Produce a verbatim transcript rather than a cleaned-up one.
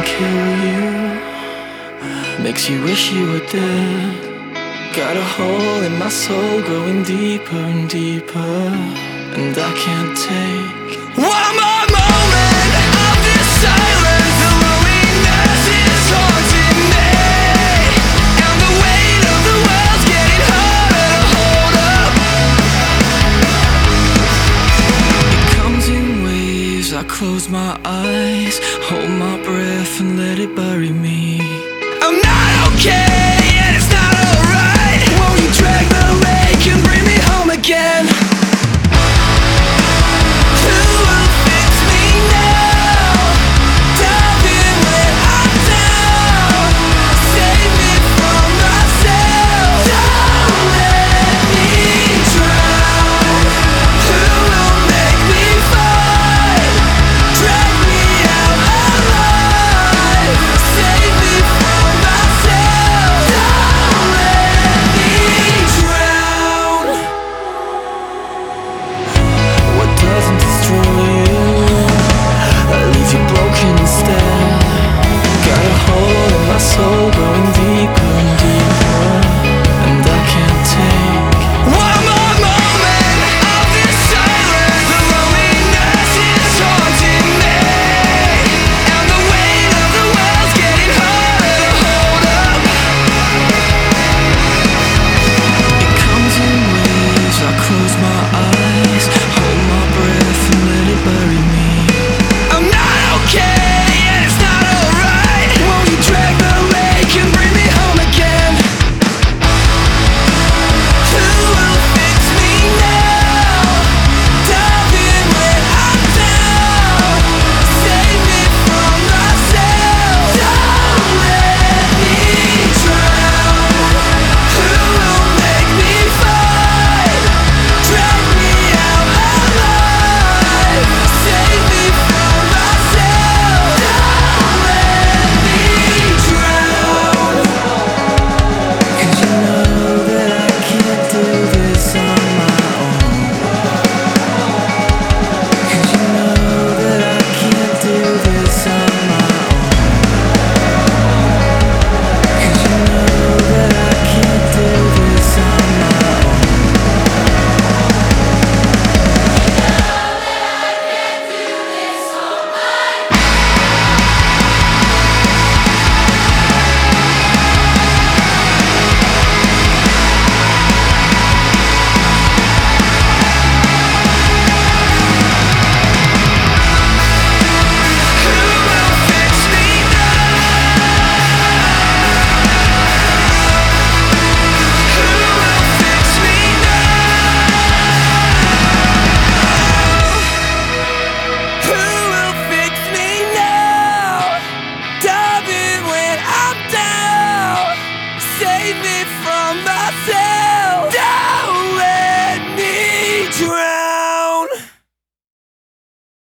kill you, makes you wish you were dead. Got a hole in my soul growing deeper and deeper, and I can't take one more moment of this silence. The loneliness is haunting me, and the weight of the world's getting harder to hold up. It comes in waves, I close my eyes, hold my breath and let it bury me. I'm not okay.